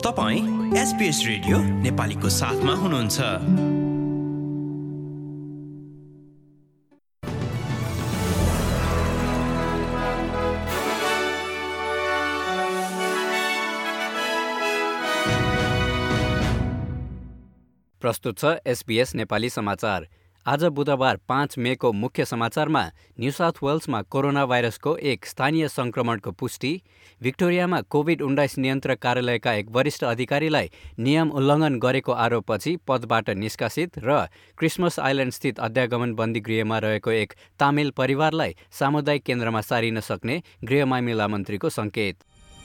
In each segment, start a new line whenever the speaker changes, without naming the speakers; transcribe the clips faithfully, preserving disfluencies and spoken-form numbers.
तपाईं SBS radio नेपालीको साथमा हुनुहुन्छ।
प्रस्तुत छ एसबीएस नेपाली समाचार। आज बुधबार पाँच मेको मुख्य समाचारमा न्यू साउथ वेल्समा कोरोना भाइरसको एक स्थानीय संक्रमणको पुष्टि, भिक्टोरियामा कोभिड उन्नाइस नियन्त्रक कार्यालयका एक वरिष्ठ अधिकारीलाई नियम उल्लङ्घन गरेको आरोपपछि पदबाट निष्कासित र क्रिसमस आइल्यान्ड स्थित अध्यागमन बन्दी गृहमा रहेको एक तामिल परिवारलाई सामुदायिक केन्द्रमा सारिन सक्ने गृह मामिला मन्त्रीको संकेत।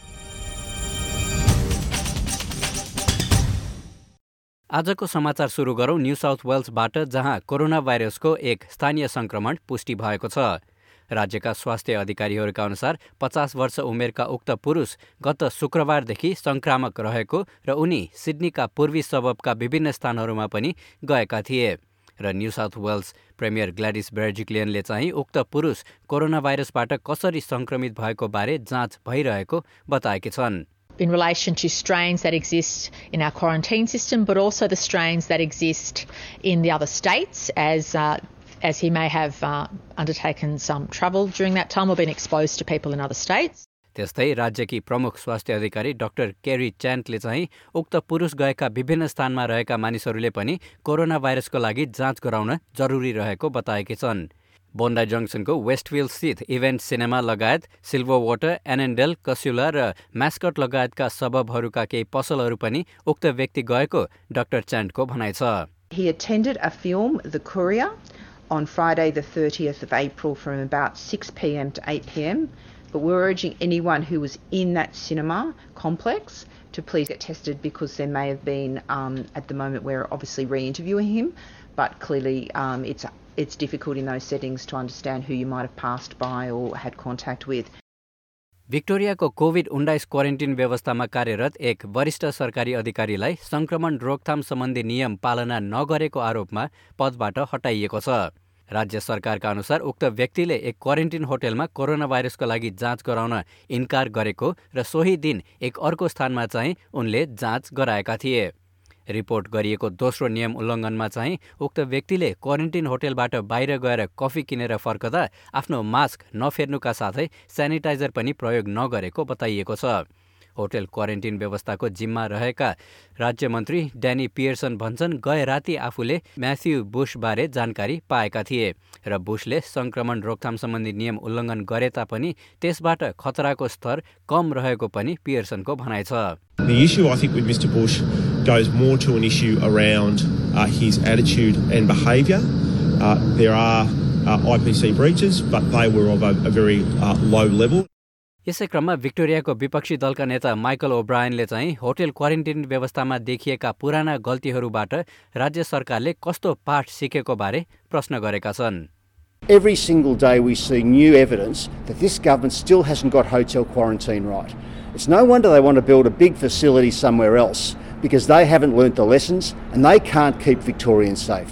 आजको समाचार सुरु गरौं न्यू साउथ वेल्सबाट, जहाँ कोरोना भाइरसको एक स्थानीय संक्रमण पुष्टि भएको छ। राज्यका स्वास्थ्य अधिकारीहरूका अनुसार पचास वर्ष उमेरका उक्त पुरुष गत शुक्रबारदेखि संक्रामक रहेको र उनी सिडनीका पूर्वी सबबका विभिन्न स्थानहरूमा पनि गएका थिए र New South Wales premier Gladys बेर्जिक्लियनले चाहिँ उक्त पुरुष कोरोना भाइरसबाट कसरी संक्रमित भएको बारे जाँच भइरहेको बताएकी छन्।
In relation to strains that exist in our quarantine system, but also the strains that exist in the other states, as uh, as he may have uh, undertaken some travel during that time or been exposed to people in other states.
त्यस्तै राज्यकी प्रमुख स्वास्थ्य अधिकारी doctor केरी च्यान्टले चाहिँ उक्त पुरुष गएका विभिन्न स्थानमा रहेका मानिसहरूले पनि कोरोना भाइरसको लागि जाँच गराउन जरुरी रहेको बताएकी छन्। बोन्डाई जङ्सनको वेस्टफिल्ड स्थित इभेन्ट सिनेमा लगायत सिल्भर वाटर, एनेन्डेल, कस्युला र म्यास्कट लगायतका सबबहरूका केही पसलहरू पनि उक्त व्यक्ति गएको डाक्टर च्यान्टको भनाइ छ।
He attended a film, The Courier, on Friday the thirtieth of April from about six p m to eight p m, but we're urging anyone who was in that cinema complex to please get tested, because there may have been, um, at the moment we're obviously re-interviewing him, but clearly um, it's It's difficult in those settings to understand who you might have passed by or had contact with.
भिक्टोरियाको COVID उन्नाइस quarantine व्यवस्थामा कार्यरत एक वरिष्ठ सरकारी अधिकारीलाई संक्रमण रोकथाम सम्बन्धी नियम पालना नगरेको आरोपमा पदबाट हटाइएको छ। राज्य सरकारका अनुसार उक्त व्यक्तिले एक क्वारेन्टिन होटलमा कोरोना भाइरसको लागि जाँच गराउन इन्कार गरेको र सोही दिन एक अर्को स्थानमा चाहिँ उनले जाँच गराएका थिए। रिपोर्ट गरिएको दोस्रो नियम उल्लङ्घनमा चाहिँ उक्त व्यक्तिले क्वारेन्टिन होटलबाट बाहिर गएर कफी किनेर फर्कदा आफ्नो मास्क नफेर्नुका साथै सेनिटाइजर पनि प्रयोग नगरेको बताइएको छ। होटल क्वारेन्टिन व्यवस्थाको जिम्मा रहेका राज्य मन्त्री ड्यानी पियर्सन भन्छन्, गए राति आफूले म्याथ्यू बुशबारे जानकारी पाएका थिए र बुशले संक्रमण रोकथाम सम्बन्धी नियम उल्लङ्घन गरे तापनि त्यसबाट खतराको स्तर कम रहेको पनि पियर्सनको भनाइ छ।
The issue, I think, with Mister Bush goes more to an issue around uh, his attitude and behaviour. Uh, there are uh, I P C breaches, but they were of a, a very uh, low level.
यसै क्रममा भिक्टोरियाको विपक्षी दलका नेता Michael ओब्रायनले चाहिँ hotel quarantine व्यवस्थामा देखिएका पुराना गल्तीहरूबाट राज्य सरकारले कस्तो पाठ सिकेको बारे प्रश्न गरेका छन्।
Every single day we see new evidence that this government still hasn't got hotel quarantine right. It's no wonder they want to build a big facility somewhere else, because they haven't learnt the lessons and they can't keep Victorians safe.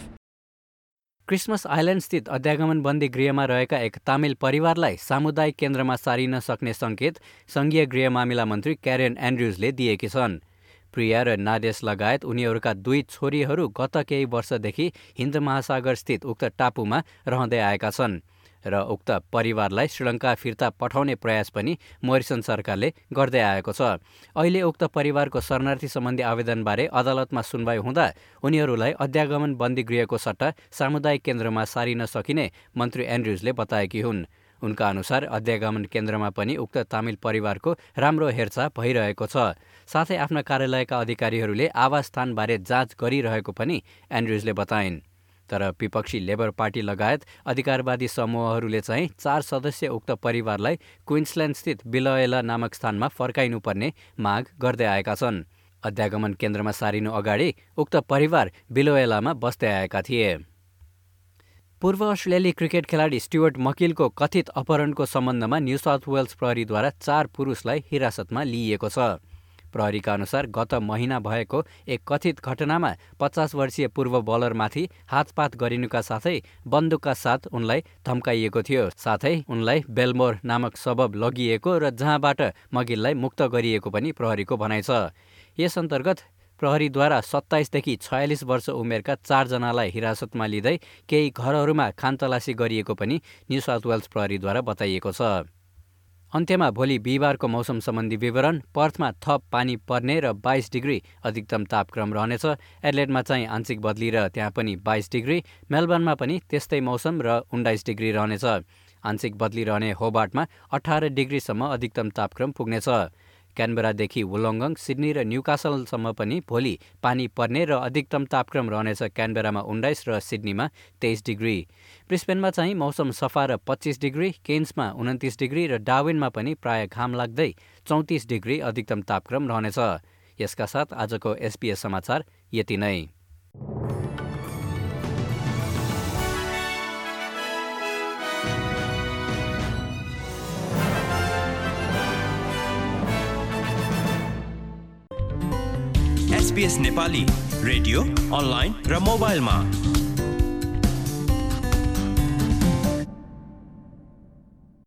Christmas Island स्थित अध्यागमन बन्दी गृहमा रहेका एक तामिल परिवारलाई सामुदायिक केन्द्रमा सारिन सक्ने संकेत संघीय गृह मामिला मन्त्री क्यारेन एन्ड्रुजले दिएकी छन्। प्रिया र नादेश लगायत उनीहरूका दुई छोरीहरू गत केही वर्षदेखि हिन्द महासागर स्थित उक्त टापुमा रहँदै आएका छन् र उक्त परिवारलाई श्रीलङ्का फिर्ता पठाउने प्रयास पनि मोरिसन सरकारले गर्दै आएको छ। अहिले उक्त परिवारको शरणार्थी सम्बन्धी आवेदनबारे अदालतमा सुनवाई हुँदा उनीहरूलाई अध्यागमन बन्दी गृहको सट्टा सामुदायिक केन्द्रमा सारिन सकिने मन्त्री एन्ड्रुजले बताएकी हुन्। उनका अनुसार अध्यागमन केन्द्रमा पनि उक्त तामिल परिवारको राम्रो हेरचाह भइरहेको छ। साथै आफ्ना कार्यालयका अधिकारीहरूले आवास स्थानबारे जाँच गरिरहेको पनि एन्ड्रुजले बताइन्। तर विपक्षी लेबर पार्टी लगायत अधिकारवादी समूहहरूले चाहिँ चार सदस्य उक्त परिवारलाई क्विन्सल्यान्ड स्थित बिलोएला नामक स्थानमा फर्काइनुपर्ने माग गर्दै आएका छन्। अध्यागमन केन्द्रमा सारिनु अगाडि उक्त परिवार बिलोएलामा बस्दै आएका थिए। पूर्व अस्ट्रेलियाली क्रिकेट खेलाडी स्टुअर्ट मकिलको कथित अपहरणको सम्बन्धमा न्यू साउथ वेल्स प्रहरीद्वारा चार पुरुषलाई हिरासतमा लिइएको छ। प्रहरीका अनुसार गत महिना भएको एक कथित घटनामा पचास वर्षीय पूर्व बलरमाथि हातपात गरिनुका साथै बन्दुकका साथ उनलाई धम्काइएको थियो। साथै उनलाई बेलमोर नामक सबब लगिएको र जहाँबाट मगिललाई मुक्त गरिएको पनि प्रहरीको भनाइ छ। यस अन्तर्गत प्रहरीद्वारा सत्ताइसदेखि छयालिस वर्ष उमेरका चारजनालाई हिरासतमा लिँदै केही घरहरूमा खानतलासी गरिएको पनि न्यू साउथ वेल्स प्रहरीद्वारा बताइएको छ। अन्त्यमा भोलि बिहिबारको मौसम सम्बन्धी विवरण। पर्थमा थप पानी पर्ने र बाइस डिग्री अधिकतम तापक्रम रहनेछ। एडलेडमा चाहिँ आंशिक बदली र त्यहाँ पनि बाइस डिग्री। मेलबर्नमा पनि त्यस्तै मौसम र उन्नाइस डिग्री रहनेछ। आंशिक बदली रहने होबार्टमा अठार डिग्रीसम्म अधिकतम तापक्रम पुग्नेछ। क्यानबेरादेखि वुलङ्गङ, सिडनी र न्युकासलसम्म पनि भोलि पानी पर्ने र अधिकतम तापक्रम रहनेछ। क्यानबेरामा उन्नाइस र सिडनीमा तेइस डिग्री। ब्रिस्बेनमा चाहिँ मौसम सफा र पच्चिस डिग्री, केन्समा उन्तिस डिग्री र डार्विनमा पनि प्राय घाम लाग्दै चौतिस डिग्री अधिकतम तापक्रम रहनेछ। यसका साथ आजको एसबीएस समाचार यति नै।
एसबीएस नेपाली रेडियो, अनलाइन र मोबाइलमा